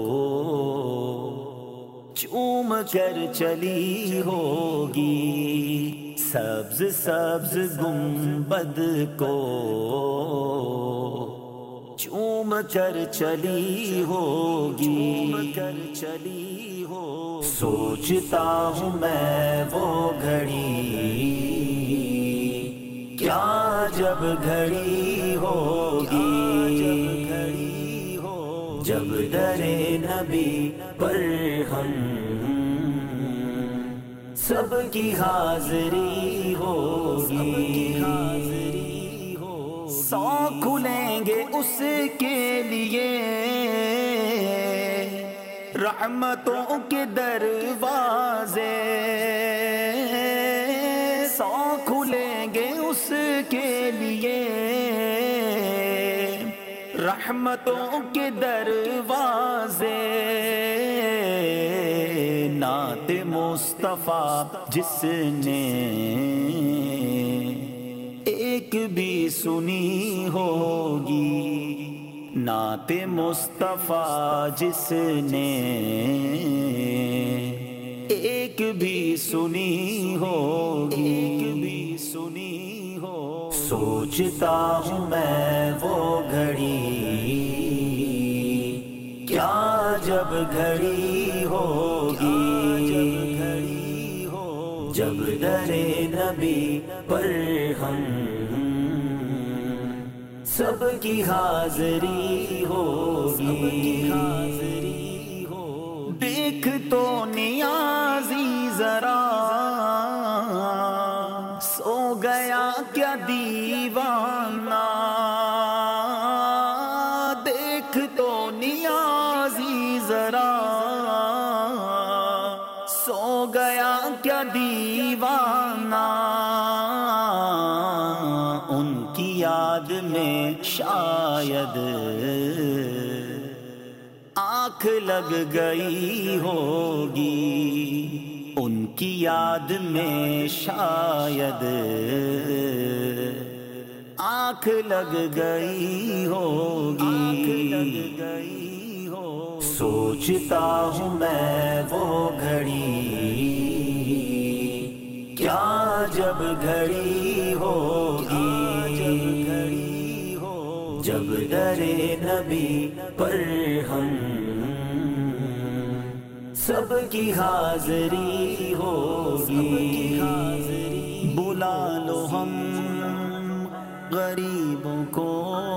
چوم کر چلی ہوگی، سبز سبز گنبد کو چوم کر چلی ہوگی، کر چلی ہو سوچتا ہوں میں وہ گھڑی کیا جب گھڑی ہوگی، جب در نبی پر ہم سب کی حاضری ہوگی، سو کھلیں گے اس کے لیے رحمتوں کے دروازے، سو کھلیں گے اس کے لیے رحمتوں کے دروازے، نعت مصطفیٰ جس نے ایک بھی سنی ہوگی، نعت مصطفیٰ جس نے ایک بھی سنی ہوگی، ایک بھی سنی ہو سوچتا ہوں میں وہ گھڑی کیا جب گھڑی ہوگی، جب در نبی پر ہم سب کی حاضری ہوگی، دیکھ تو نیازی ذرا سو گیا کیا دیوانہ، دیکھ تو نیازی ذرا سو گیا کیا دیوانہ، ان کی یاد میں شاید آنکھ لگ گئی ہوگی، ان کی یاد میں شاید آنکھ لگ گئی ہوگی، سوچتا ہوں میں وہ گھڑی کیا جب گھڑی ہوگی، جب در نبی پر ہم سب کی حاضری ہوگی، بلا لو ہم غریبوں کو،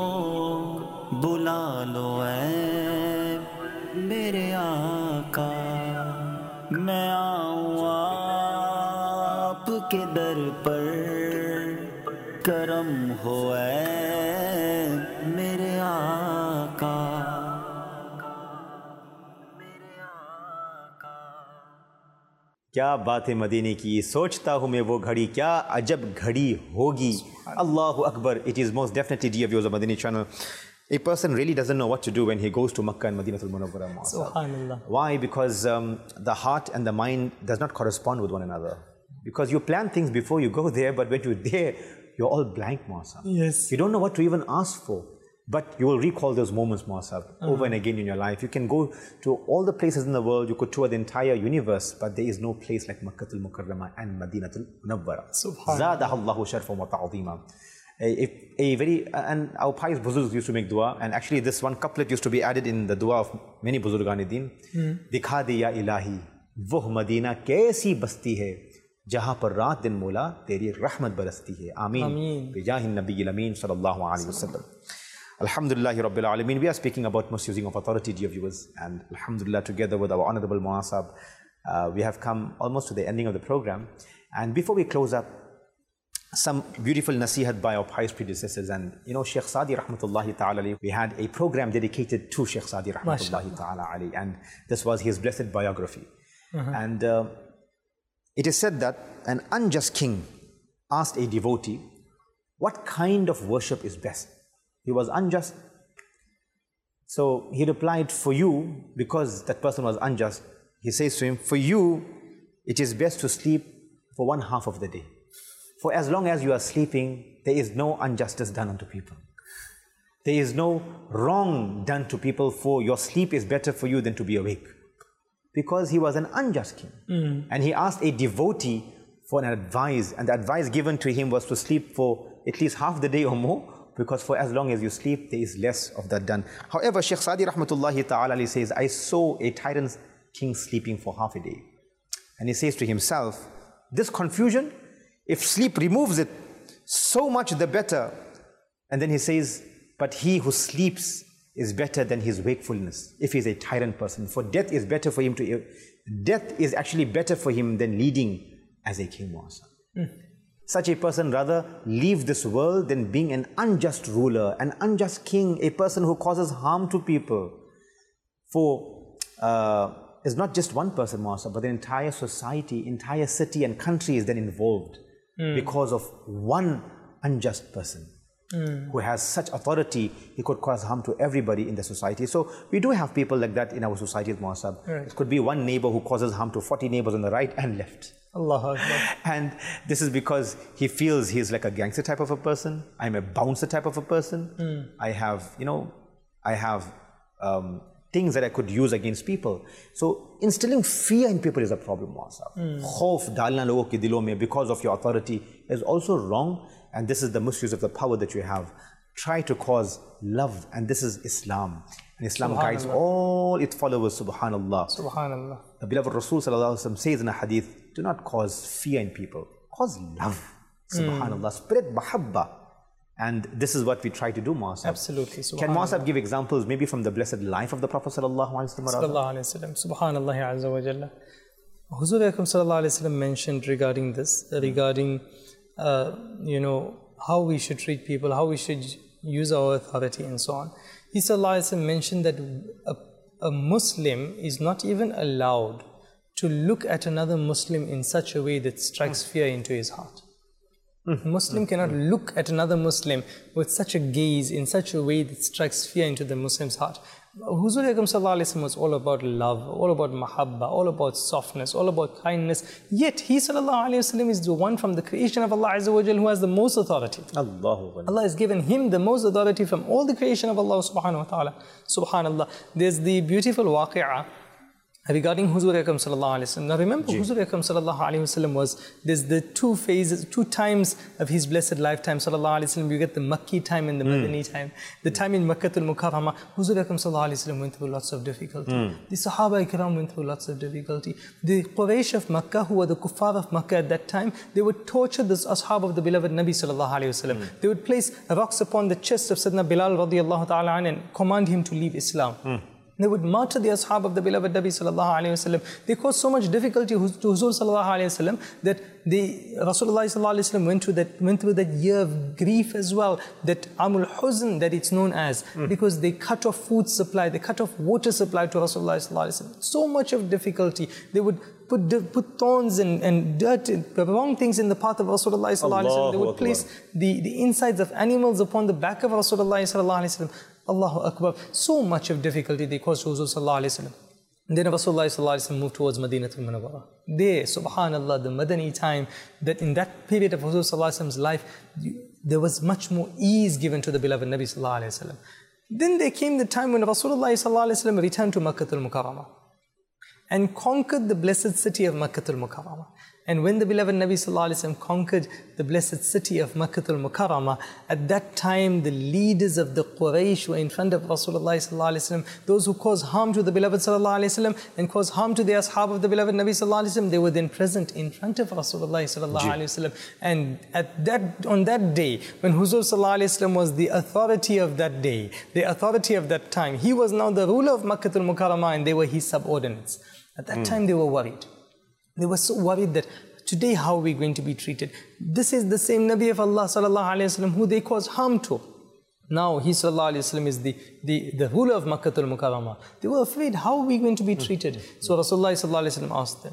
بلا لو اے میرے آقا، میں آؤں آپ کے در پر، کرم ہو اے میرے آقا۔ کیا بات ہے مدینے کی، سوچتا ہوں میں وہ گھڑی کیا عجب گھڑی ہوگی۔ اللہ اکبر. It is most definitely, dear viewers of Madini channel, a person really doesn't know what to do when he goes to Makkah and Madinatul Munawwara. Subhanallah. Why? Because um, the heart and the mind does not correspond with one another. Because you plan things before you go there, but when you're there, you're all blank, Maasab. Yes. You don't know what to even ask for. But you will recall those moments, Maasab, uh-huh. over and again in your life. You can go to all the places in the world, you could tour the entire universe, but there is no place like Makkatul Mukarramah and Madinatul Munawwara. Subhanallah. Zadahallahu sharfan wa ta'zeema. A, a very, and our pious Buzurgs used to make dua, and actually this one couplet used to be added in the dua of many Buzurgan-e-Din. Dikha de ya ilahi, woh Madina kaisi basti hai, jahan par raat din mola teri rahmat barasti hai. Ameen. Bijahin Nabiyil Ameen sallallahu alayhi wa sallam. Alhamdulillahi Rabbil Alameen. We are speaking about misusing of authority, dear viewers, and Alhamdulillah, together with our Honorable Muasab, uh, we have come almost to the ending of the program. And before we close up, some beautiful nasihat by our pious predecessors. And you know, Sheikh Sadi Rahmatullahi Ta'ala alayhi, we had a program dedicated to Sheikh Sadi Rahmatullahi Ta'ala alayhi, and this was his blessed biography. Uh-huh. And uh, it is said that an unjust king asked a devotee, what kind of worship is best? He was unjust. So he replied, for you, because that person was unjust, he says to him, for you, it is best to sleep for one half of the day. For as long as you are sleeping, there is no injustice done unto people. There is no wrong done to people, for your sleep is better for you than to be awake. Because he was an unjust king. Mm. And he asked a devotee for an advice, and the advice given to him was to sleep for at least half the day or more, because for as long as you sleep, there is less of that done. However, Shaykh Sadi rahmatullahi ta'ala says, I saw a tyrant king sleeping for half a day. And he says to himself, this confusion, if sleep removes it, so much the better. And then he says, but he who sleeps is better than his wakefulness, if he is a tyrant person. For death is better for him to, death is actually better for him than leading as a king. Mm. Such a person rather leave this world than being an unjust ruler, an unjust king, a person who causes harm to people. For uh, it's not just one person, Master, but the entire society, entire city and country is then involved mm. because of one unjust person. Mm. Who has such authority, he could cause harm to everybody in the society. So we do have people like that in our society, Muasab. Right. It could be one neighbor who causes harm to forty neighbors on the right and left. Allah Akbar. And this is because he feels he's like a gangster type of a person. I'm a bouncer type of a person. Mm. I have, you know, I have um, things that I could use against people. So instilling fear in people is a problem, Muasab. Mm. Khauf dalna logo ke dilon mein because of your authority is also wrong. And this is the misuse of the power that you have. Try to cause love, and this is Islam. And Islam guides all its followers, subhanallah. Subhanallah. The beloved Rasul sallallahu alaihi wasallam says in a hadith, do not cause fear in people, cause love, subhanallah. Mm. Spread mahabba. And this is what we try to do, Muasab. Absolutely, Can Muasab give examples maybe from the blessed life of the Prophet sallallahu alaihi wasallam? Sallallahu alaihi wasallam. Subhanallah azza wa jalla. Huzur Akram sallallahu alaihi wasallam mentioned regarding this, regarding Uh, you know, how we should treat people, how we should use our authority and so on. He sallallahu alaihi wasallam mentioned that a, a Muslim is not even allowed to look at another Muslim in such a way that strikes fear into his heart. A Muslim cannot look at another Muslim with such a gaze, in such a way that strikes fear into the Muslim's heart. Huzur Akram sallallahu alaihi wasallam was all about love, all about mahabba, all about softness, all about kindness. Yet he sallallahu alaihi wasallam is the one from the creation of Allah Azza wa Jal who has the most authority. Allahu Allah has given him the most authority from all the creation of Allah subhanahu wa ta'ala. Subhanallah. There's the beautiful waqi'ah regarding Huzur Akram sallallahu alaihi wasallam. Now remember, Jee. Huzur Akram sallallahu alaihi wasallam was, there's the two phases, two times of his blessed lifetime sallallahu alaihi wasallam. You get the Makki time and the mm. Madani time. The time in Makkatul Mukarramah, Huzur Akram sallallahu alaihi wasallam went through lots of difficulty. Mm. The Sahaba Ikram went through lots of difficulty. The Quraysh of Makkah, who were the kuffar of Makkah at that time, they would torture the ashab of the beloved Nabi sallallahu alaihi wasallam. Mm. They would place rocks upon the chest of Sayyidina Bilal radiyallahu ta'ala an and command him to leave Islam. Mm. They would martyr the ashab of the beloved Nabi sallallahu alayhi wasallam. They caused so much difficulty to Huzur sallallahu alayhi wasallam that the Rasulullah sallallahu alayhi wasallam went through that went through that year of grief as well, that Amul Huzn that it's known as, mm. because they cut off food supply, they cut off water supply to Rasulullah sallallahu alayhi wasallam. So much of difficulty. They would put put thorns and, and dirt, the wrong things in the path of Rasulullah sallallahu alayhi wasallam. They would place the, the insides of animals upon the back of Rasulullah sallallahu alayhi wasallam. Allahu Akbar. So much of difficulty they caused to Huzur sallallahu alayhi wasallam. Then Rasulullah sallallahu alayhi wasallam moved towards Madinatul Munawwara. There, subhanallah, the Madani time, that in that period of Huzur sallallahu alayhi wasallam's life, there was much more ease given to the beloved Nabi sallallahu alayhi wasallam. Then there came the time when Rasulullah sallallahu alayhi wasallam returned to Makkatul Mukarramah and conquered the blessed city of Makkatul Mukarramah. And when the beloved Nabi sallallahu alayhi wasallam conquered the blessed city of Makkatul Mukarramah, at that time the leaders of the Quraysh were in front of Rasulullah sallallahu alayhi wasallam. Those who caused harm to the beloved sallallahu alayhi wasallam and caused harm to the ashab of the beloved Nabi sallallahu alayhi wasallam, they were then present in front of Rasulullah sallallahu alayhi wasallam. And at that, on that day, when Huzur sallallahu alayhi wasallam was the authority of that day, the authority of that time, he was now the ruler of Makkatul Mukarramah and they were his subordinates. At that mm. time they were worried. They were so worried that today how are we going to be treated? This is the same Nabi of Allah sallallahu alayhi wasallam who they caused harm to. Now he sallallahu alayhi wasallam is the, the, the ruler of Makkatul Mukarramah. They were afraid, how are we going to be treated? So Rasulullah sallallahu alayhi wasallam asked them,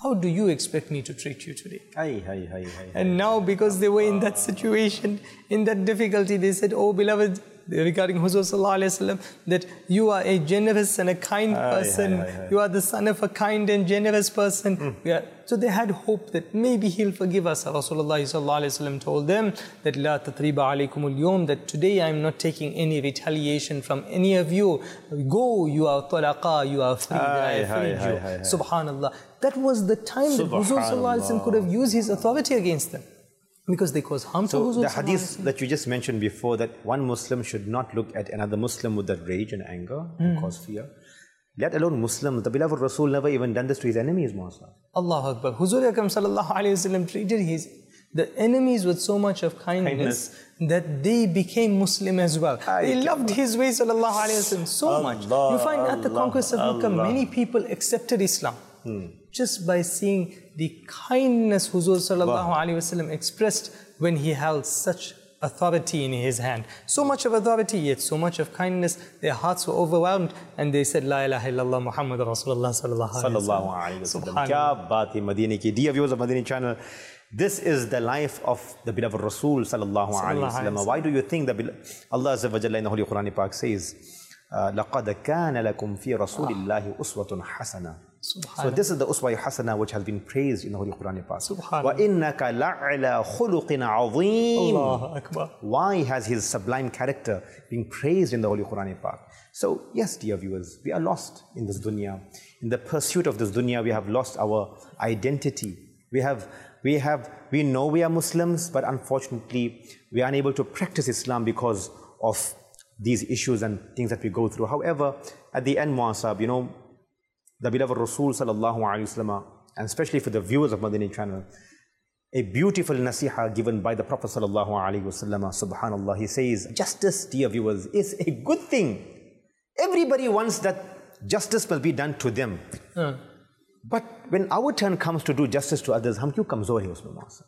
how do you expect me to treat you today? Aye, aye, aye, aye, And now, because they were in that situation, in that difficulty, they said, oh beloved, regarding Huzur Sallallahu Alaihi Wasallam, that you are a generous and a kind Aye, person. aye, aye, aye. You are the son of a kind and generous person. Mm. We are, so they had hope that maybe he'll forgive us. Rasulullah Sallallahu Alaihi Wasallam told them that La tatriba alaykum al-yawm, that today I am not taking any retaliation from any of you. Go, you are talaqa, you are free. That I Aye, have freed aye, you. aye, aye, aye. Subhanallah. That was the time that Huzur Sallallahu Alaihi Wasallam could have used his authority against them, because they caused harm to So Huzur the Sallallahu Alaihi hadith Wasallam. that you just mentioned before, that one Muslim should not look at another Muslim with that rage and anger and cause fear. Let alone Muslims. The beloved Rasul never even done this to his enemies, Muhammad. Allahu Akbar. Huzur Akram Sallallahu Alaihi Wasallam treated his the enemies with so much of kindness, that they became Muslim as well. Aye, They loved his way Sallallahu Alaihi Wasallam so much. You find at the conquest of Makkah, many people accepted Islam. Just by seeing the kindness Huzur Sallallahu Alaihi Wasallam expressed when he held such authority in his hand. So much of authority, yet so much of kindness. Their hearts were overwhelmed and they said, La ilaha illallah Muhammad Rasulullah Sallallahu Alaihi Sallallahu Wasallam. Alaihi Wasallam. Subhanallah. Kya baat hai Madini ki. Dear viewers of Madini channel, this is the life of the beloved Rasul Sallallahu Alaihi Wasallam. Why do you think that Allah Azza wa Jalla in the Holy Quran Pak says, لَقَدْ كَانَ لَكُمْ فِي رَسُولِ اللَّهِ أُسْوَةٌ حَسَنَةٌ. So this is the Uswa Hasana which has been praised in the Holy Quran Pak. وَإِنَّكَ لَعْلَى خُلُقٍ عَظِيمٍ. Allahu Akbar. Why has his sublime character been praised in the Holy Quran Pak? So yes, dear viewers, we are lost in this dunya. In the pursuit of this dunya, we have lost our identity. We have, we have, we know we are Muslims, but unfortunately, we are unable to practice Islam because of these issues and things that we go through. However, at the end, Muasab, you know, the beloved Rasul Sallallahu Alaihi Wasallam, and especially for the viewers of Madini channel, a beautiful nasiha given by the Prophet Sallallahu Alaihi Wasallam, subhanallah, he says, justice, dear viewers, is a good thing. Everybody wants that justice will be done to them. Uh. But when our turn comes to do justice to others, hum kyun kamzor hai usme, Muasab?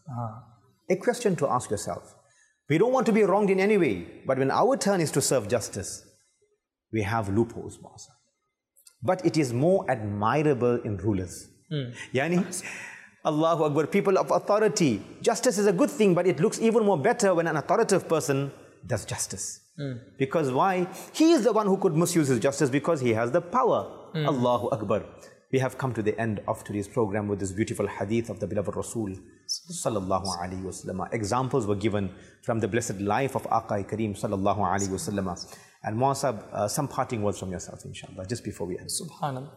A question to ask yourself. We don't want to be wronged in any way, but when our turn is to serve justice, we have loopholes, Muasab. But it is more admirable in rulers. Mm. Yani, Allahu Akbar, people of authority. Justice is a good thing, but it looks even more better when an authoritative person does justice. Mm. Because why? He is the one who could misuse his justice because he has the power. Mm. Allahu Akbar. We have come to the end of today's program with this beautiful hadith of the beloved Rasul Sallallahu Alaihi Wasallam. Examples were given from the blessed life of Aqai Kareem Sallallahu Alaihi Wasallam. And Muasab, uh, some parting words from yourself, inshallah, just before we end. Subhanallah.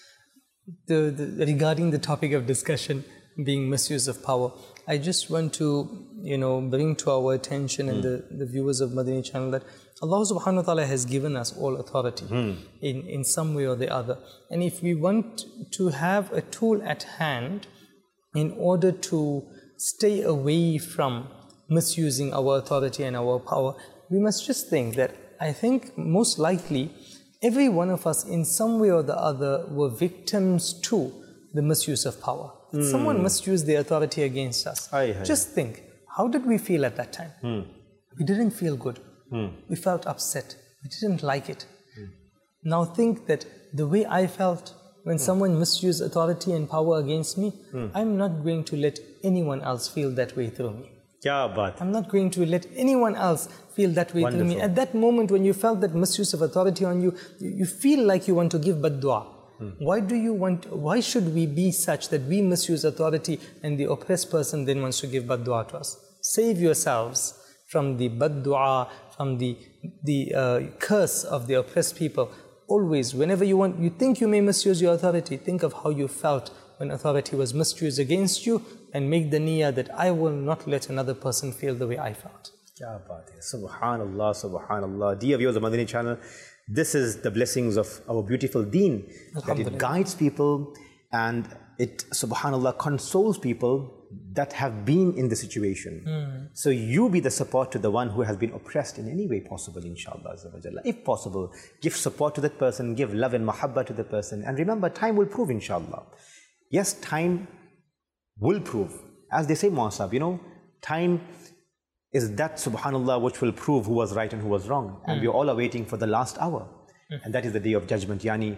The, the, regarding the topic of discussion, being misuse of power, I just want to, you know, bring to our attention mm. and the, the viewers of Madini channel that Allah subhanahu wa ta'ala has given us all authority mm. in, in some way or the other. And if we want to have a tool at hand in order to stay away from misusing our authority and our power, we must just think that I think most likely every one of us in some way or the other were victims to the misuse of power. Mm. Someone misused the authority against us. Aye, aye. Just think, how did we feel at that time? Mm. We didn't feel good. Mm. We felt upset. We didn't like it. Mm. Now think that the way I felt when mm. someone misused authority and power against me, mm. I'm not going to let anyone else feel that way through me. I'm not going to let anyone else feel that way Wonderful. Through me. At that moment when you felt that misuse of authority on you, you, you feel like you want to give bad dua. Hmm. Why do you want, why should we be such that we misuse authority and the oppressed person then wants to give bad dua to us? Save yourselves from the bad dua, from the, the uh, curse of the oppressed people. Always, whenever you want, you think you may misuse your authority, think of how you felt when authority was misused against you, and make the niyyah that I will not let another person feel the way I felt. Subhanallah, Subhanallah. Dear viewers of Madini channel, this is the blessings of our beautiful deen, that it guides people and it, Subhanallah, consoles people that have been in the situation. Mm. So you be the support to the one who has been oppressed in any way possible, inshallah. If possible, give support to that person, give love and mahabbah to the person. And remember, time will prove, inshallah. Yes, time will prove. As they say, Muasab, you know, time is that, subhanallah, which will prove who was right and who was wrong. And mm. we all are waiting for the last hour. Mm. And that is the day of judgment. Yani,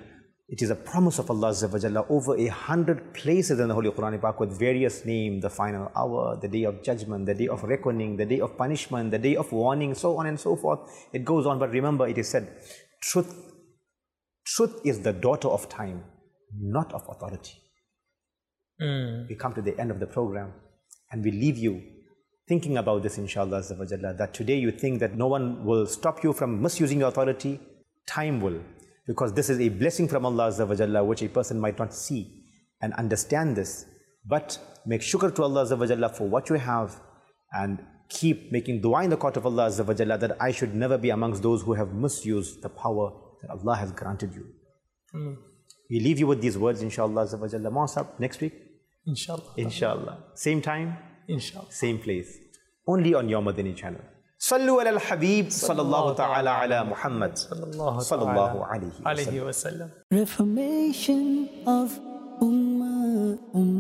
It is a promise of Allah Azza wa Jalla over a hundred places in the Holy Quran Pak with various names, the final hour, the day of judgment, the day of reckoning, the day of punishment, the day of warning, so on and so forth. It goes on, but remember it is said, truth, truth is the daughter of time, not of authority. Mm. We come to the end of the program and we leave you thinking about this, inshallah Azza wa Jalla, that today you think that no one will stop you from misusing your authority. Time will. Because this is a blessing from Allah Azza wa Jalla, which a person might not see and understand this. But make shukr to Allah Azza wa Jalla for what you have, and keep making dua in the court of Allah Azza wa Jalla that I should never be amongst those who have misused the power that Allah has granted you. Mm. We leave you with these words, inshallah Azza wa Jalla. Ma'asab, next week? Inshallah. Inshallah. Same time? Inshallah. Same place. Only on your Madani channel. Sallu ala al-Habib sallallahu ta'ala ala Muhammad sallallahu alayhi wa sallam. Reformation of Ummah,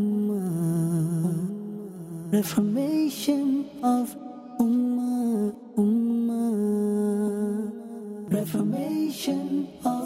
Ummah. Reformation of Ummah, Ummah. Reformation of